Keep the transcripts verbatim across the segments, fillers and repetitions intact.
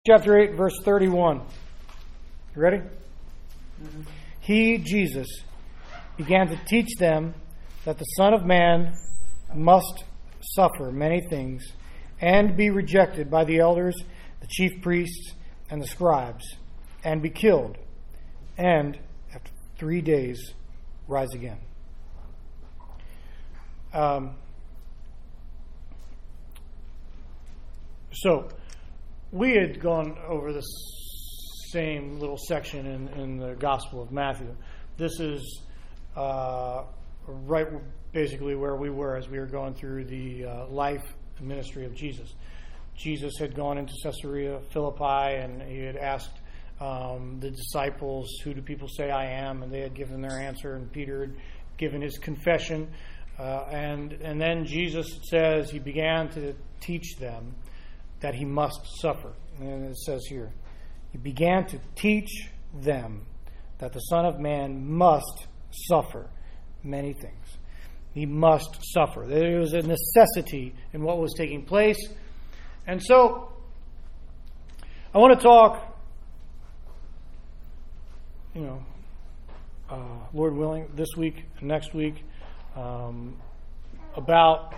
Chapter eight, verse thirty-one. You ready? Mm-hmm. He, Jesus, began to teach them that the Son of Man must suffer many things and be rejected by the elders, the chief priests, and the scribes, and be killed, and after three days rise again. Um, so, we had gone over this same little section in, in the Gospel of Matthew. This is uh, right basically where we were as we were going through the uh, life and ministry of Jesus. Jesus had gone into Caesarea Philippi, and he had asked um, the disciples, "Who do people say I am?" And they had given their answer, and Peter had given his confession. Uh, and, and then Jesus says he began to teach them that he must suffer. And it says here, he began to teach them that the Son of Man must suffer many things. He must suffer. There was a necessity in what was taking place. And so, I want to talk, you know, uh, Lord willing, this week, next week, um, about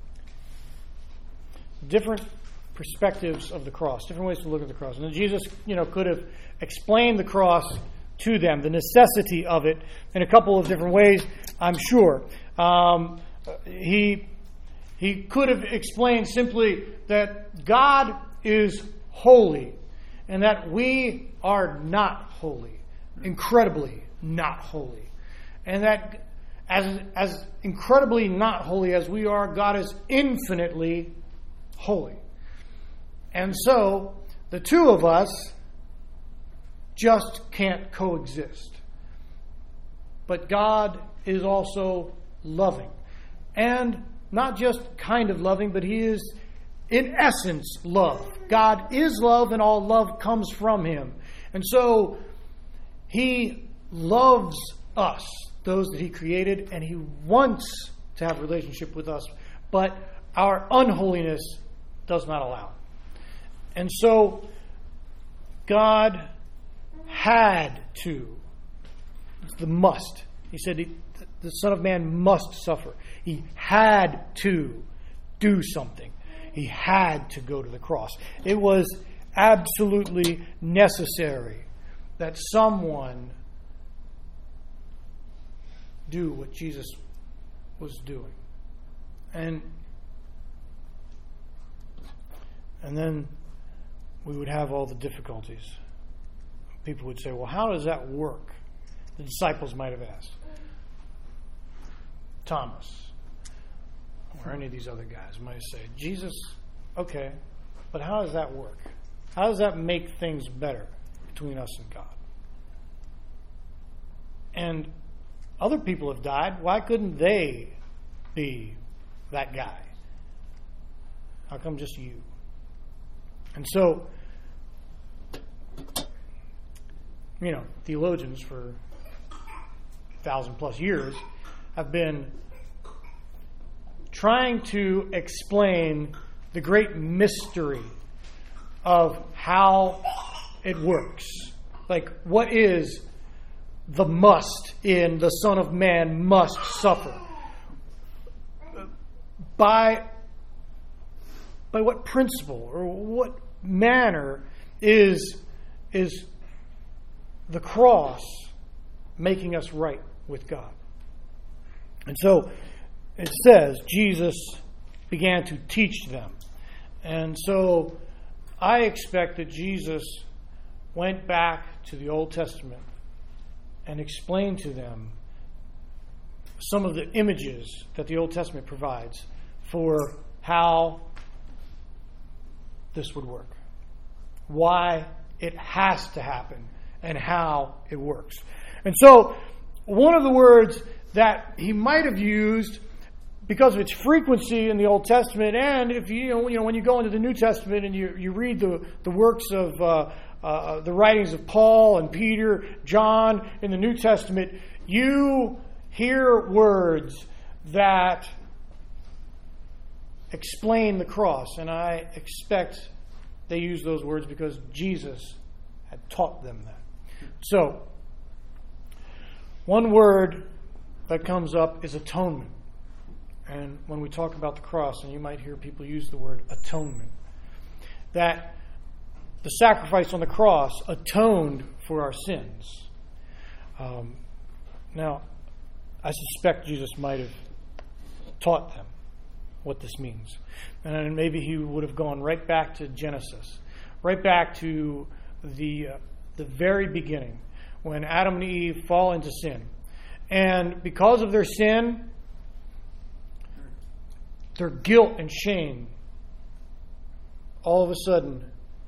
different perspectives of the cross, different ways to look at the cross. And Jesus, you know, could have explained the cross to them, the necessity of it, in a couple of different ways, I'm sure. Um, he he could have explained simply that God is holy and that we are not holy, incredibly not holy. And that as as incredibly not holy as we are, God is infinitely holy. And so, the two of us just can't coexist. But God is also loving. And not just kind of loving, but He is, in essence, love. God is love, and all love comes from Him. And so, He loves us, those that He created, and He wants to have a relationship with us. But our unholiness does not allow it. And so, God had to. It's the must. He said he, the Son of Man must suffer. He had to do something. He had to go to the cross. It was absolutely necessary that someone do what Jesus was doing. And, and then we would have all the difficulties. People would say, well, how does that work? The disciples might have asked. Thomas, or any of these other guys might say, Jesus, okay, but how does that work? How does that make things better between us and God? And other people have died. Why couldn't they be that guy? How come just you? And so, you know, theologians for a thousand plus years have been trying to explain the great mystery of how it works. Like, what is the must in the Son of Man must suffer? By By what principle or what manner is, is the cross making us right with God? And so it says Jesus began to teach them. And so I expect that Jesus went back to the Old Testament and explained to them some of the images that the Old Testament provides for how this would work, why it has to happen, and how it works. And so, one of the words that he might have used, because of its frequency in the Old Testament, and if you, you know, you know when you go into the New Testament and you, you read the, the works of uh, uh, the writings of Paul and Peter, John in the New Testament, you hear words that explain the cross, and I expect they used those words because Jesus had taught them that. So, one word that comes up is atonement. And when we talk about the cross, and you might hear people use the word atonement, that the sacrifice on the cross atoned for our sins. Um, now, I suspect Jesus might have taught them what this means. And maybe he would have gone right back to Genesis, right back to the uh, the very beginning, when Adam and Eve fall into sin. And because of their sin, their guilt and shame all of a sudden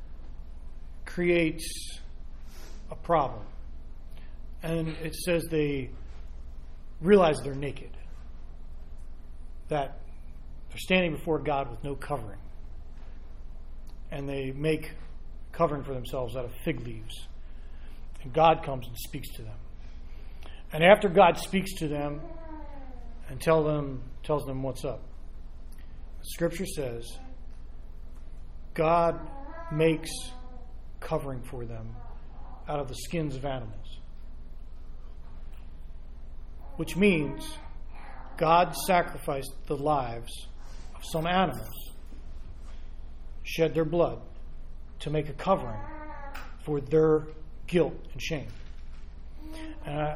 creates a problem. And it says they realize they're naked, that they're standing before God with no covering. And they make covering for themselves out of fig leaves. And God comes and speaks to them. And after God speaks to them and tell them, tells them what's up, Scripture says God makes covering for them out of the skins of animals. Which means God sacrificed the lives of some animals, shed their blood to make a covering for their guilt and shame. Uh,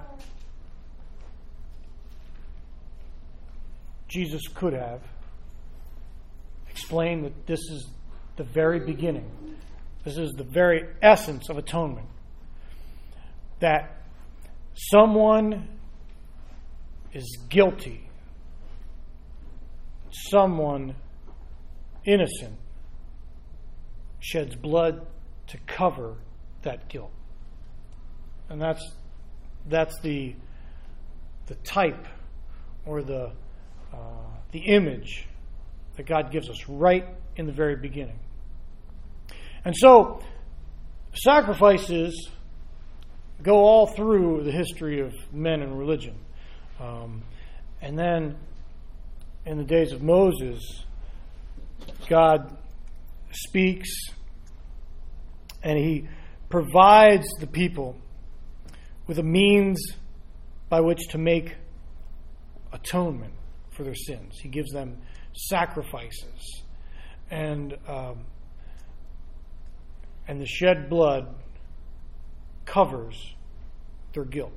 Jesus could have explained that this is the very beginning. This is the very essence of atonement. That someone is guilty. Someone innocent sheds blood to cover that guilt. And that's that's the the type or the uh, the image that God gives us right in the very beginning. And so sacrifices go all through the history of men and religion. Um, and then in the days of Moses, God speaks and he provides the people with a means by which to make atonement for their sins. He gives them sacrifices, and um, and the shed blood covers their guilt.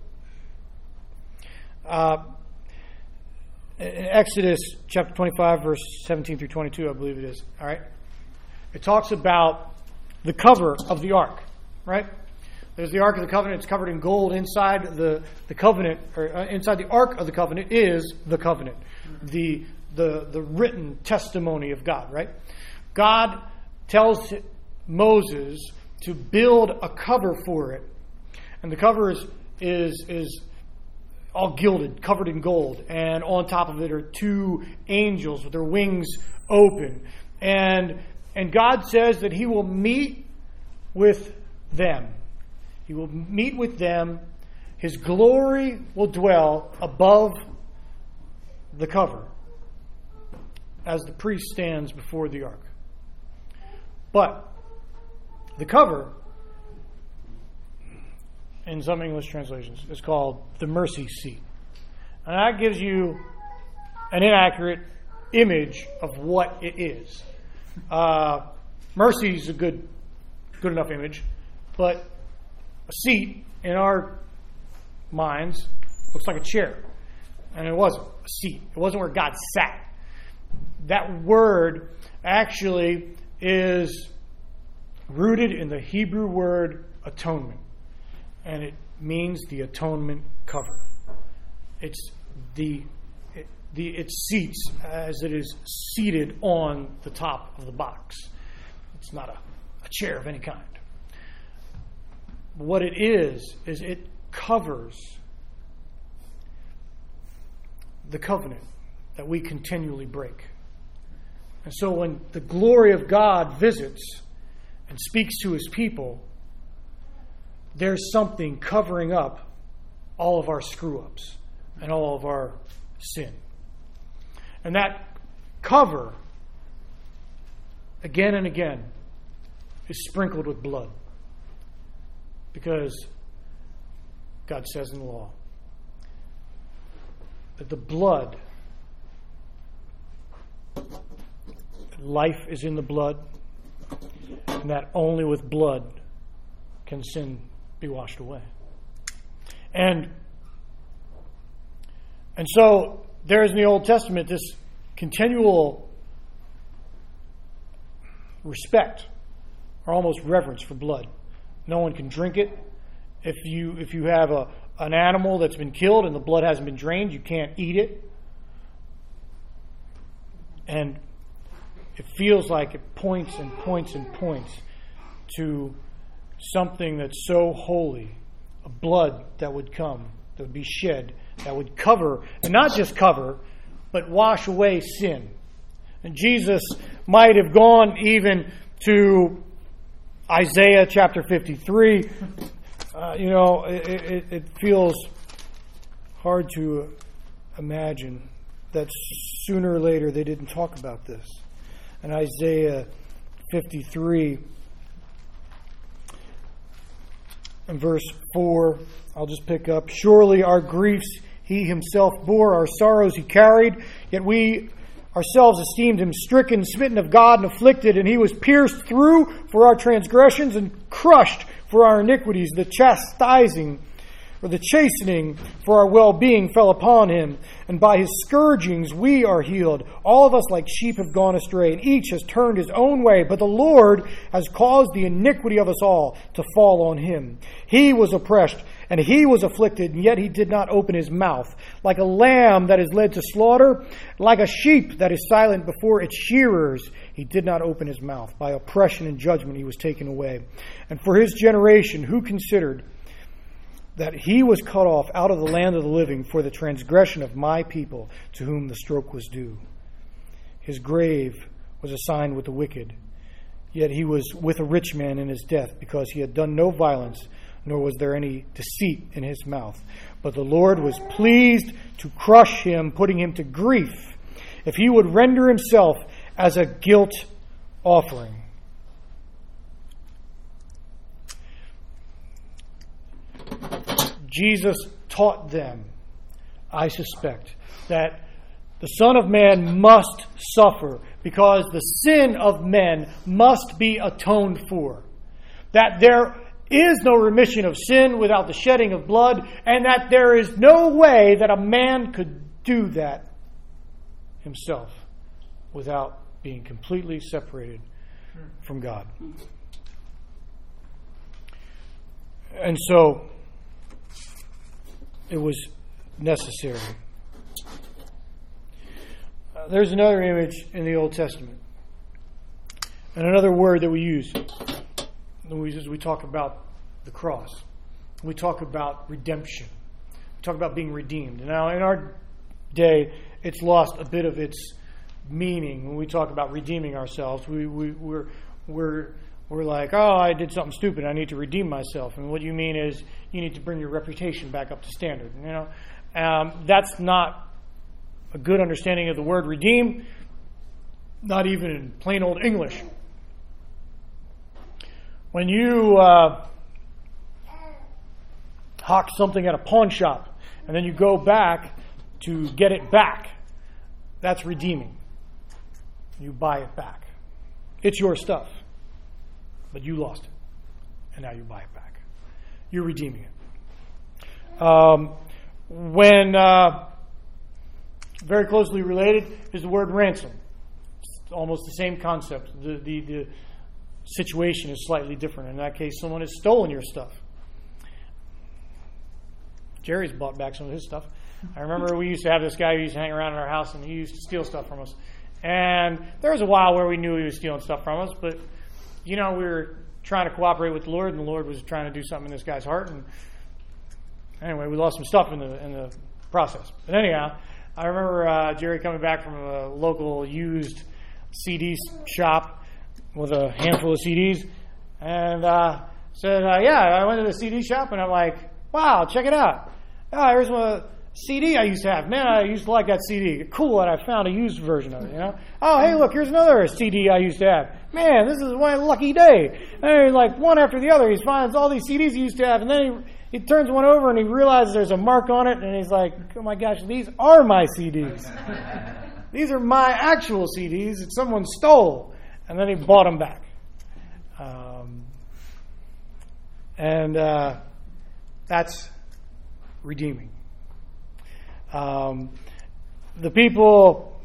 Uh, in Exodus chapter twenty-five, verse seventeen through twenty-two, I believe it is. All right, it talks about the cover of the ark. Right. There's the Ark of the Covenant. It's covered in gold. Inside the, the covenant, or uh, inside the Ark of the Covenant is the covenant, the the the written testimony of God. Right? God tells Moses to build a cover for it, and the cover is is is all gilded, covered in gold, and on top of it are two angels with their wings open, and and God says that He will meet with them. He will meet with them. His glory will dwell above the cover as the priest stands before the ark. But the cover, in some English translations, is called the mercy seat. And that gives you an inaccurate image of what it is. Uh, mercy is a good, good enough image, but a seat in our minds looks like a chair. And it wasn't a seat. It wasn't where God sat. That word actually is rooted in the Hebrew word atonement. And it means the atonement cover. It's the it, the it seats as it is seated on the top of the box. It's not a, a chair of any kind. What it is, is it covers the covenant that we continually break. And so when the glory of God visits and speaks to His people, there's something covering up all of our screw-ups and all of our sin. And that cover, again and again, is sprinkled with blood. Because God says in the law that the blood, life is in the blood, and that only with blood can sin be washed away. And and so there is in the Old Testament this continual respect or almost reverence for blood. No one can drink it. If you if you have a an animal that's been killed and the blood hasn't been drained, you can't eat it. And it feels like it points and points and points to something that's so holy, a blood that would come, that would be shed, that would cover, and not just cover, but wash away sin. And Jesus might have gone even to Isaiah chapter fifty-three. Uh, you know, it, it, it feels hard to imagine that sooner or later they didn't talk about this. In Isaiah fifty-three, in verse four, I'll just pick up. Surely our griefs he himself bore, our sorrows he carried, yet we ourselves esteemed him stricken, smitten of God, and afflicted, and he was pierced through for our transgressions and crushed for our iniquities. The chastising or the chastening for our well-being fell upon him, and by his scourgings we are healed. All of us like sheep have gone astray, and each has turned his own way, but the Lord has caused the iniquity of us all to fall on him. He was oppressed, and he was afflicted, and yet he did not open his mouth. Like a lamb that is led to slaughter, like a sheep that is silent before its shearers, he did not open his mouth. By oppression and judgment he was taken away. And for his generation, who considered that he was cut off out of the land of the living for the transgression of my people, to whom the stroke was due. His grave was assigned with the wicked, yet he was with a rich man in his death, because he had done no violence, nor was there any deceit in his mouth. But the Lord was pleased to crush him, putting him to grief, if he would render himself as a guilt offering. Jesus taught them, I suspect, that the Son of Man must suffer because the sin of men must be atoned for. That there is no remission of sin without the shedding of blood, and that there is no way that a man could do that himself without being completely separated from God. And so it was necessary. Uh, there's another image in the Old Testament, and another word that we use as we talk about the cross. We talk about redemption. We talk about being redeemed. Now, in our day, it's lost a bit of its meaning when we talk about redeeming ourselves. We, we, we're, we're, we're like, oh, I did something stupid. I need to redeem myself. And what you mean is you need to bring your reputation back up to standard. You know, um, that's not a good understanding of the word redeem, not even in plain old English. When you uh, hawk something at a pawn shop and then you go back to get it back, that's redeeming. You buy it back. It's your stuff, but you lost it, and now you buy it back. You're redeeming it. Um, when uh, very closely related is the word ransom. It's almost the same concept. The, the, the situation is slightly different. In that case, someone has stolen your stuff. Jerry's bought back some of his stuff. I remember we used to have this guy who used to hang around in our house, and he used to steal stuff from us. And there was a while where we knew he was stealing stuff from us, but, you know, we were trying to cooperate with the Lord, and the Lord was trying to do something in this guy's heart. And anyway, we lost some stuff in the in the process. But anyhow, I remember uh, Jerry coming back from a local used C D shop with a handful of C Ds, and uh, said, uh, yeah, I went to the C D shop, and I'm like, wow, check it out. Oh, here's a C D I used to have. Man, I used to like that C D. Cool that I found a used version of it, you know? Oh, hey, look, here's another C D I used to have. Man, this is one lucky day. And like one after the other, he finds all these C Ds he used to have, and then he, he turns one over and he realizes there's a mark on it, and he's like, oh my gosh, these are my C Ds. These are my actual C Ds that someone stole. And then he bought them back. Um, and uh, that's redeeming. Um, the people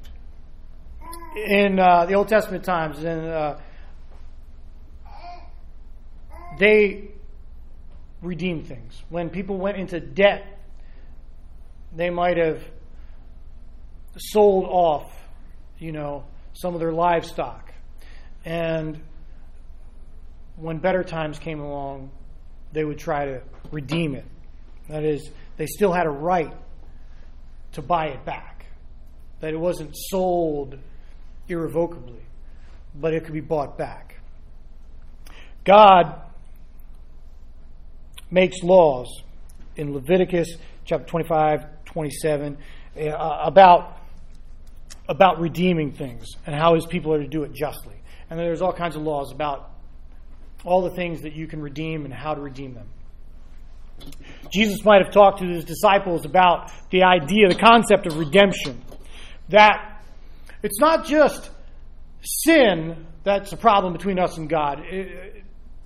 in uh, the Old Testament times, and uh, they redeemed things. When people went into debt, they might have sold off, you know, some of their livestock. And when better times came along, they would try to redeem it. That is, they still had a right to buy it back. That it wasn't sold irrevocably, but it could be bought back. God makes laws in Leviticus chapter twenty-five, twenty-seven uh, about, about redeeming things and how his people are to do it justly. And there's all kinds of laws about all the things that you can redeem and how to redeem them. Jesus might have talked to his disciples about the idea, the concept of redemption. That it's not just sin that's a problem between us and God. It,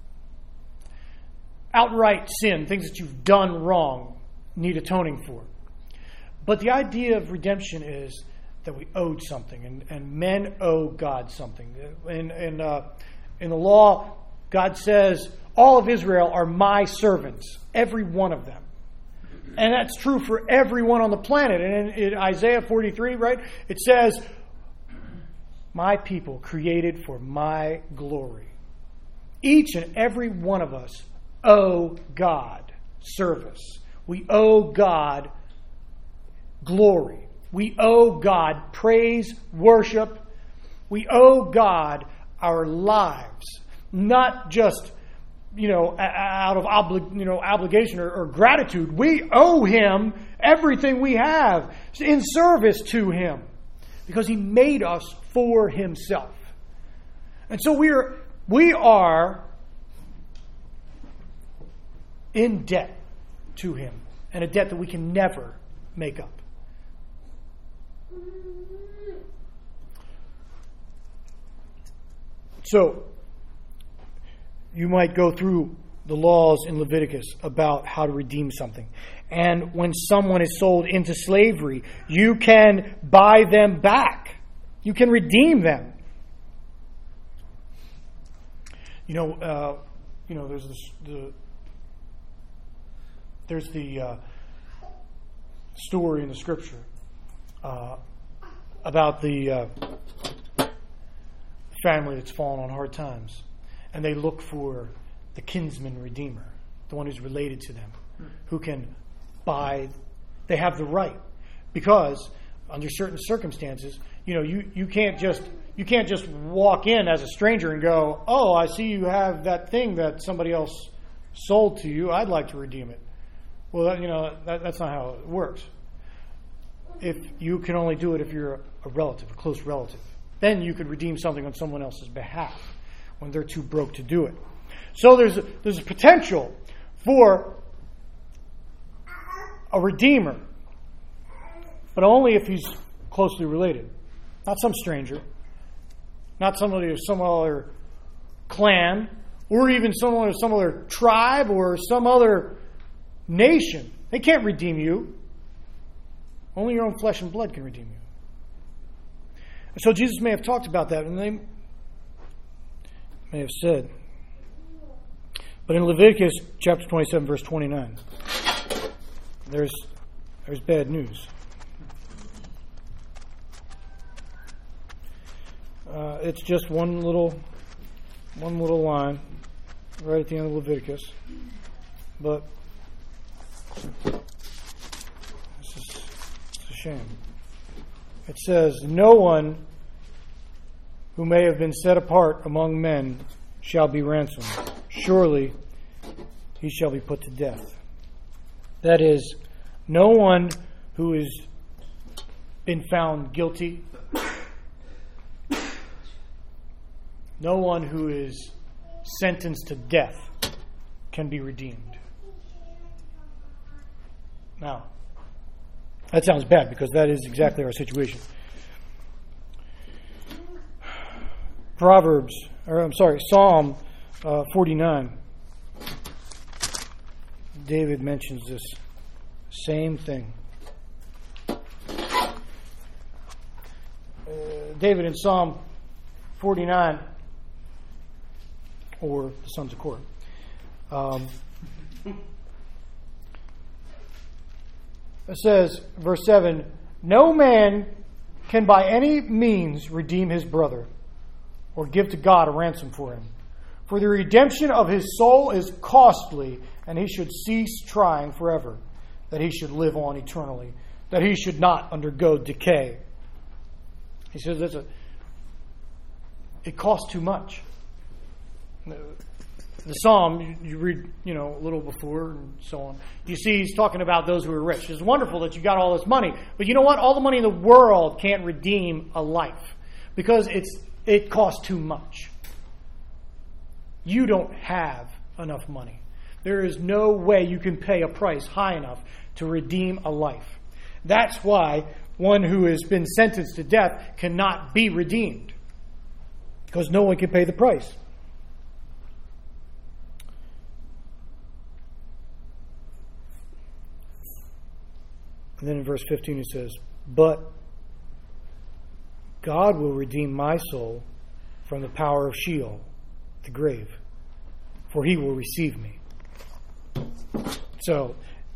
outright sin, things that you've done wrong, need atoning for. But the idea of redemption is that we owed something, and, and men owe God something. In, in, uh, in the law, God says, all of Israel are my servants, every one of them. And that's true for everyone on the planet. And in, in Isaiah forty-three, right, it says, my people created for my glory. Each and every one of us owe God service. We owe God glory. We owe God praise, worship. We owe God our lives, not just, you know, out of obli- you know, obligation or, or gratitude. We owe him everything we have in service to him because he made us for himself. And so we are, we are in debt to him, and a debt that we can never make up. So, you might go through the laws in Leviticus about how to redeem something. And when someone is sold into slavery, you can buy them back. You can redeem them. You know, uh, you know, there's this, the there's the uh, story in the scripture uh, about the uh, family that's fallen on hard times. And they look for the kinsman redeemer, the one who's related to them, who can buy. They have the right, because under certain circumstances, you know, you, you can't just you can't just walk in as a stranger and go, "Oh, I see you have that thing that somebody else sold to you. I'd like to redeem it." Well, that, you know, that, that's not how it works. If you can only do it if you're a, a relative, a close relative, then you could redeem something on someone else's behalf when they're too broke to do it. So there's a, there's a potential for a redeemer, but only if he's closely related. Not some stranger, not somebody of some other clan, or even someone of some other tribe or some other nation. They can't redeem you. Only your own flesh and blood can redeem you. So Jesus may have talked about that, and they may have said. But in Leviticus chapter twenty-seven, verse twenty-nine, there's there's bad news. Uh, it's just one little one little line right at the end of Leviticus, but this is it's a shame. It says, "No one who may have been set apart among men shall be ransomed. Surely he shall be put to death." That is, No one who has been found guilty, no one who is sentenced to death can be redeemed. Now, that sounds bad because that is exactly our situation. Proverbs, or I'm sorry, Psalm uh, forty-nine. David mentions this same thing. Uh, David in Psalm forty-nine, or the sons of Korah. Um, it says, verse seven, no man can by any means redeem his brother or give to God a ransom for him. For the redemption of his soul is costly, and he should cease trying forever, that he should live on eternally, that he should not undergo decay. He says that's a, it costs too much. The psalm, you read, you know, a little before and so on. You see he's talking about those who are rich. It's wonderful that you got all this money. But you know what? All the money in the world can't redeem a life because it's it costs too much. You don't have enough money. There is no way you can pay a price high enough to redeem a life. That's why one who has been sentenced to death cannot be redeemed, because no one can pay the price. And then in verse fifteen it says, but God will redeem my soul from the power of Sheol, the grave, for he will receive me. So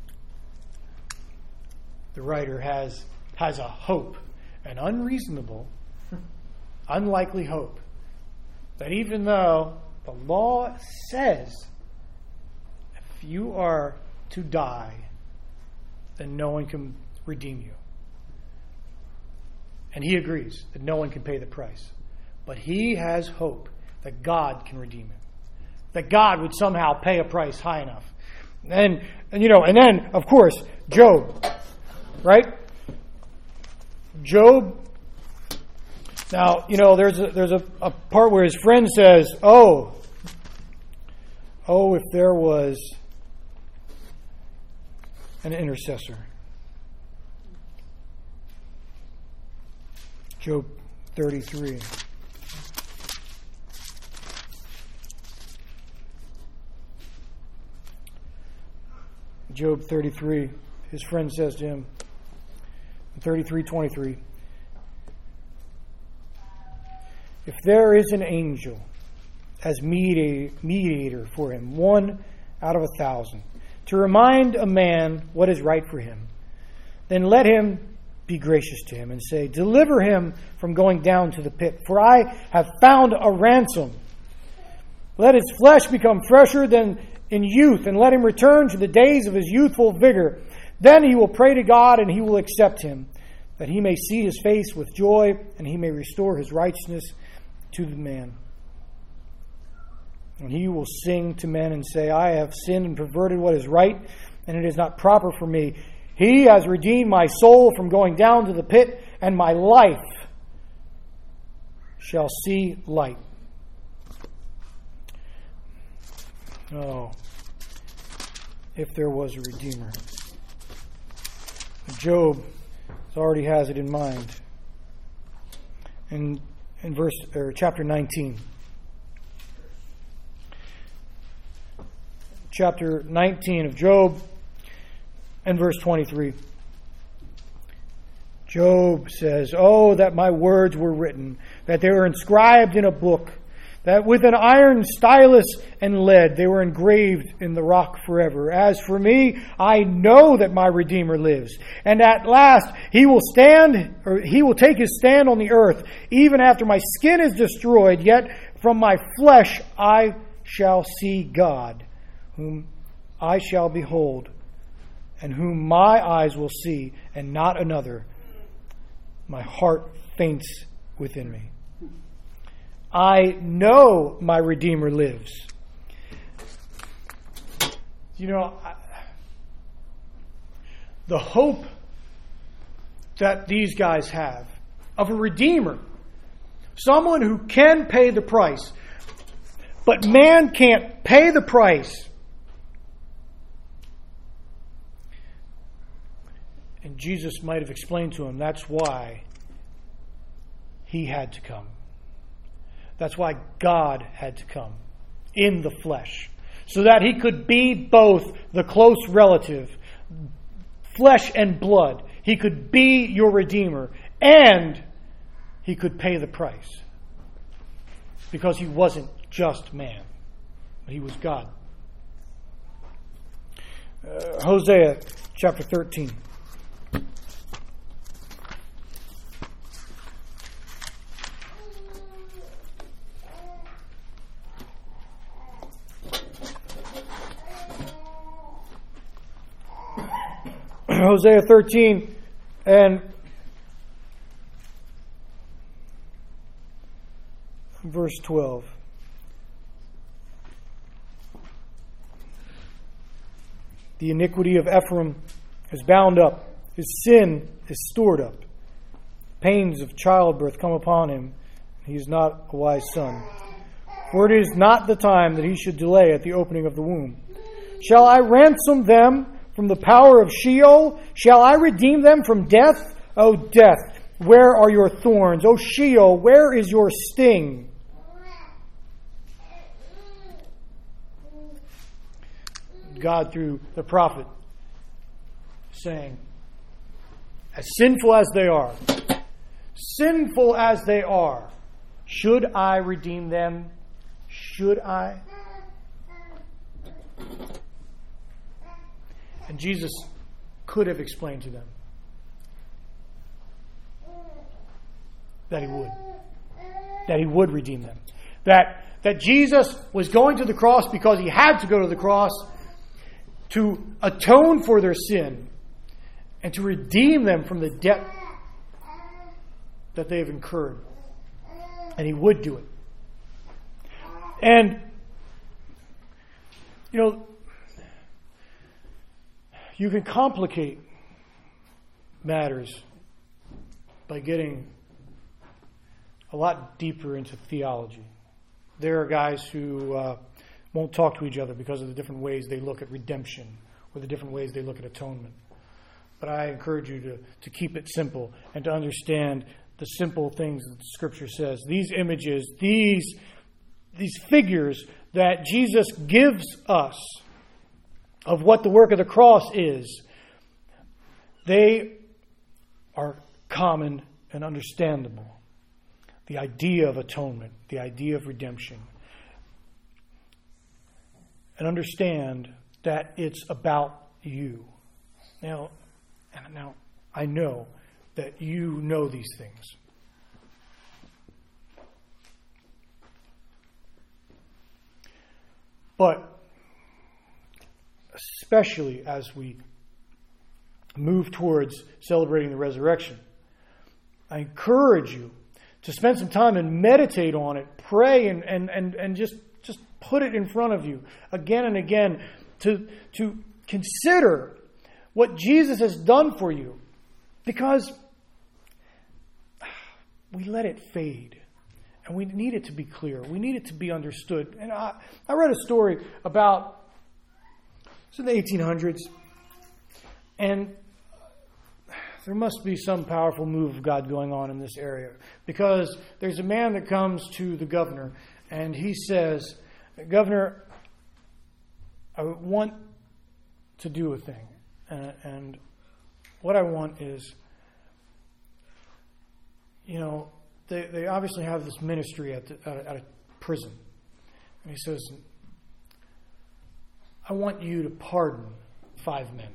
the writer has has a hope, an unreasonable, unlikely hope, that even though the law says if you are to die, then no one can redeem you. And he agrees that no one can pay the price. But he has hope that God can redeem him. That God would somehow pay a price high enough. And, and you know, and then, of course, Job. Right? Job. Now, you know, there's a, there's a, a part where his friend says, oh, oh, if there was an intercessor. Job thirty-three. Job thirty-three, his friend says to him, thirty-three twenty-three, if there is an angel as mediator for him, one out of a thousand, to remind a man what is right for him, then let him be gracious to him and say, deliver him from going down to the pit, for I have found a ransom. Let his flesh become fresher than in youth, and let him return to the days of his youthful vigor. Then he will pray to God, and he will accept him, that he may see his face with joy, and he may restore his righteousness to the man. And he will sing to men and say, I have sinned and perverted what is right, and it is not proper for me. He has redeemed my soul from going down to the pit, and my life shall see light. Oh, if there was a Redeemer. Job already has it in mind. In in verse or chapter nineteen. Chapter nineteen of Job and verse twenty-three. Job says, oh, that my words were written, that they were inscribed in a book, that with an iron stylus and lead they were engraved in the rock forever. As for me, I know that my Redeemer lives, and at last he will stand, or he will take his stand on the earth, even after my skin is destroyed. Yet from my flesh I shall see God, whom I shall behold, and whom my eyes will see, and not another. My heart faints within me. I know my Redeemer lives. You know, I, the hope that these guys have of a Redeemer, someone who can pay the price, but man can't pay the price. And Jesus might have explained to him that's why he had to come. That's why God had to come in the flesh, so that he could be both the close relative, flesh and blood. He could be your Redeemer, and he could pay the price. Because he wasn't just man, but he was God. Uh, Hosea chapter thirteen. Hosea thirteen and verse twelve. The iniquity of Ephraim is bound up, his sin is stored up. Pains of childbirth come upon him, he is not a wise son. For it is not the time that he should delay at the opening of the womb. Shall I ransom them from the power of Sheol? Shall I redeem them from death? O death, where are your thorns? O Sheol, where is your sting? God, through the prophet, saying, as sinful as they are, sinful as they are, should I redeem them? Should I? And Jesus could have explained to them that he would. That he would redeem them. That, that Jesus was going to the cross because he had to go to the cross to atone for their sin and to redeem them from the debt that they have incurred. And he would do it. And, you know, you can complicate matters by getting a lot deeper into theology. There are guys who uh, won't talk to each other because of the different ways they look at redemption or the different ways they look at atonement. But I encourage you to, to keep it simple and to understand the simple things that the Scripture says. These images, these, these figures that Jesus gives us of what the work of the cross is, they are common and understandable. The idea of atonement, the idea of redemption. And understand that it's about you. Now, now I know that you know these things. But especially as we move towards celebrating the resurrection, I encourage you to spend some time and meditate on it, pray and, and, and, and just, just put it in front of you again and again to, to consider what Jesus has done for you, because we let it fade. And we need it to be clear. We need it to be understood. And I, I read a story about, it's in the eighteen hundreds, and there must be some powerful move of God going on in this area, because there's a man that comes to the governor, and he says, Governor, I want to do a thing. And, and what I want is, you know, they, they obviously have this ministry at, the, at, a, at a prison. And he says, I want you to pardon five men.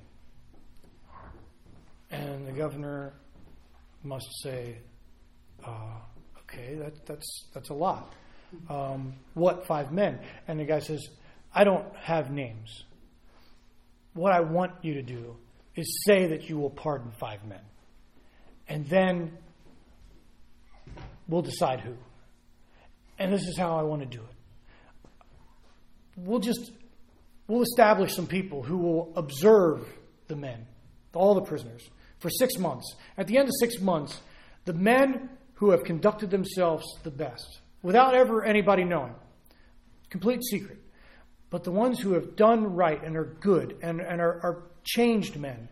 And the governor must say, uh, okay, that, that's that's a lot. Um, what five men? And the guy says, I don't have names. What I want you to do is say that you will pardon five men. And then we'll decide who. And this is how I want to do it. We'll just, we'll establish some people who will observe the men all the prisoners, for six months. At the end of six months, the men who have conducted themselves the best, without ever anybody knowing, complete secret, but the ones who have done right and are good and, and are, are changed men,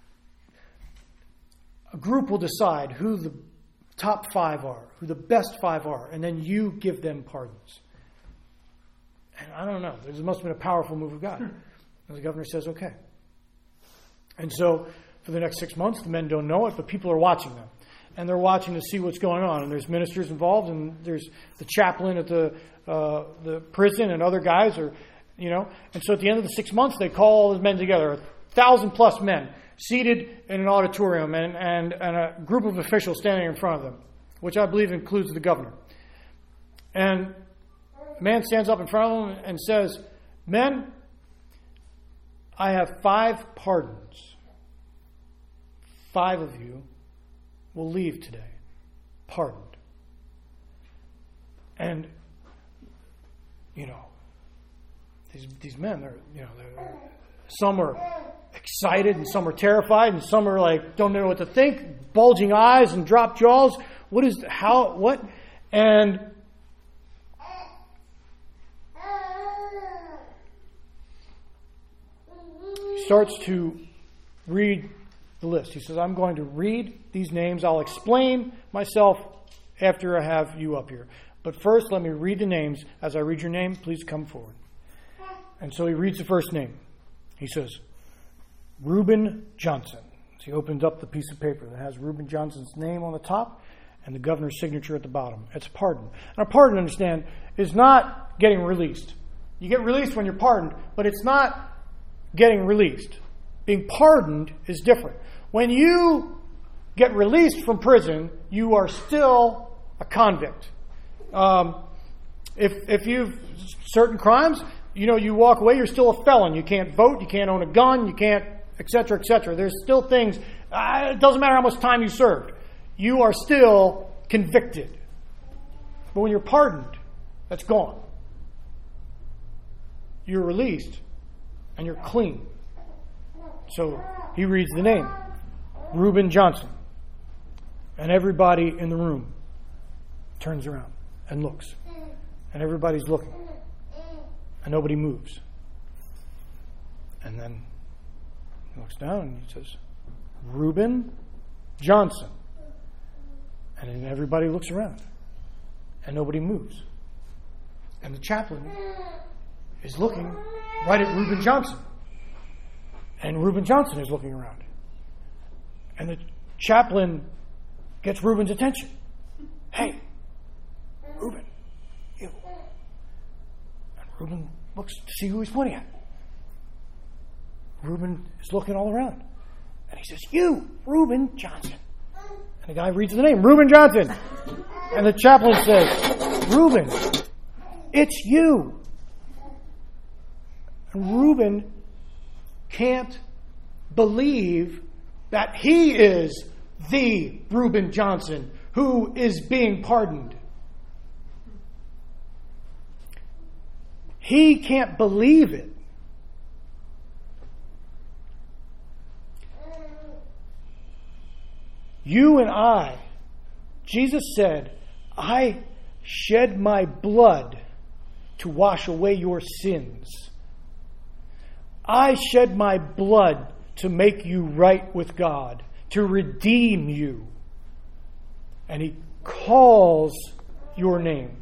a group will decide who the top five are, who the best five are, and then you give them pardons. And I don't know, this must have been a powerful move of God. And the governor says, okay. And so for the next six months, the men don't know it, but people are watching them. And they're watching to see what's going on. And there's ministers involved, and there's the chaplain at the uh, the prison, and other guys are, you know. And so at the end of the six months, they call all the men together, a thousand plus men, seated in an auditorium, and, and, and a group of officials standing in front of them, which I believe includes the governor. And a man stands up in front of them and says, "Men, I have five pardons. Five of you will leave today, pardoned." And, you know, these these men, they're, you know, they're, some are excited and some are terrified and some are like, don't know what to think, bulging eyes and dropped jaws. What is, how, what? And he starts to read the list. He says, "I'm going to read these names. I'll explain myself after I have you up here. But first, let me read the names. As I read your name, please come forward." And so he reads the first name. He says, "Reuben Johnson." So he opens up the piece of paper that has Reuben Johnson's name on the top and the governor's signature at the bottom. It's a pardon. And a pardon, understand, is not getting released. You get released when you're pardoned, but it's not getting released. Being pardoned is different. When you get released from prison, you are still a convict. Um, if if you've certain crimes, you know, you walk away, you're still a felon. You can't vote, you can't own a gun, you can't, et cetera, et cetera. There's still things, uh, it doesn't matter how much time you served. You are still convicted. But when you're pardoned, that's gone. You're released and you're clean. So he reads the name, Reuben Johnson. And everybody in the room turns around and looks. And everybody's looking. And nobody moves. And then he looks down and he says, "Reuben Johnson." And then everybody looks around. And nobody moves. And the chaplain is looking right at Reuben Johnson. And Reuben Johnson is looking around. And the chaplain gets Reuben's attention. "Hey, Reuben, you." And Reuben looks to see who he's pointing at. Reuben is looking all around. And he says, "You, Reuben Johnson." And the guy reads the name, Reuben Johnson. And the chaplain says, "Reuben, it's you." And Reuben can't believe that he is the Reuben Johnson who is being pardoned. He can't believe it. You and I, Jesus said, "I shed my blood to wash away your sins. I shed my blood to make you right with God, to redeem you." And he calls your name.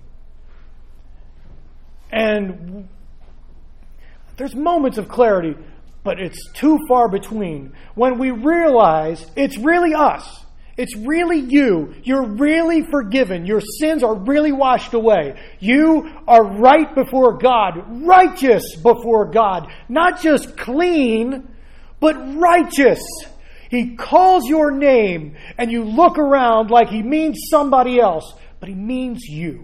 And there's moments of clarity, but it's too far between when we realize it's really us. It's really you. You're really forgiven. Your sins are really washed away. You are right before God, righteous before God. Not just clean, but righteous. He calls your name and you look around like he means somebody else, but he means you.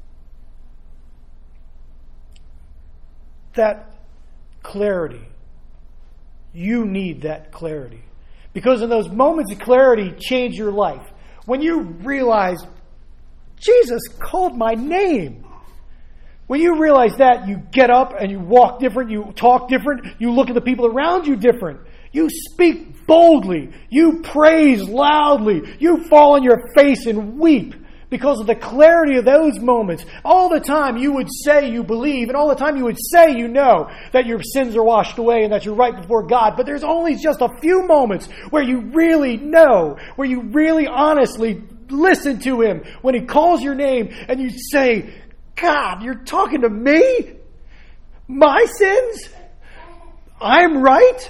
That clarity. You need that clarity. Because in those moments of clarity change your life. When you realize, Jesus called my name. When you realize that, you get up and you walk different, you talk different, you look at the people around you different. You speak boldly. You praise loudly. You fall on your face and weep because of the clarity of those moments. All the time you would say you believe, and all the time you would say you know that your sins are washed away and that you're right before God. But there's only just a few moments where you really know, where you really honestly listen to Him when He calls your name and you say, God, you're talking to me? My sins? I'm right?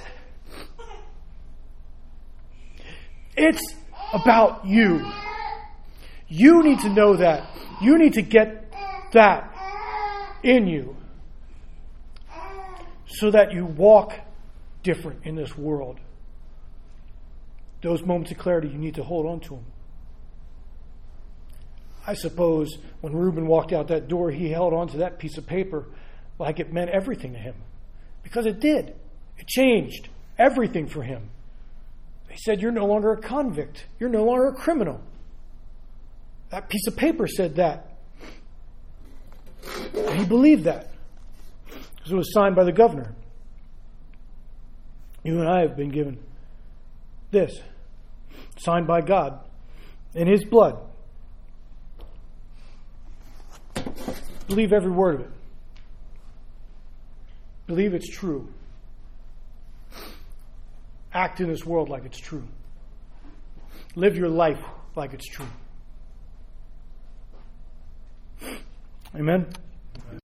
It's about you. You need to know that. You need to get that in you so that you walk different in this world. Those moments of clarity, you need to hold on to them. I suppose when Reuben walked out that door, he held on to that piece of paper like it meant everything to him. Because it did. It changed everything for him. He said, you're no longer a convict. You're no longer a criminal. That piece of paper said that. And he believed that. Because it was signed by the governor. You and I have been given this. Signed by God. In His blood. Believe every word of it. Believe it's true. Act in this world like it's true. Live your life like it's true. Amen?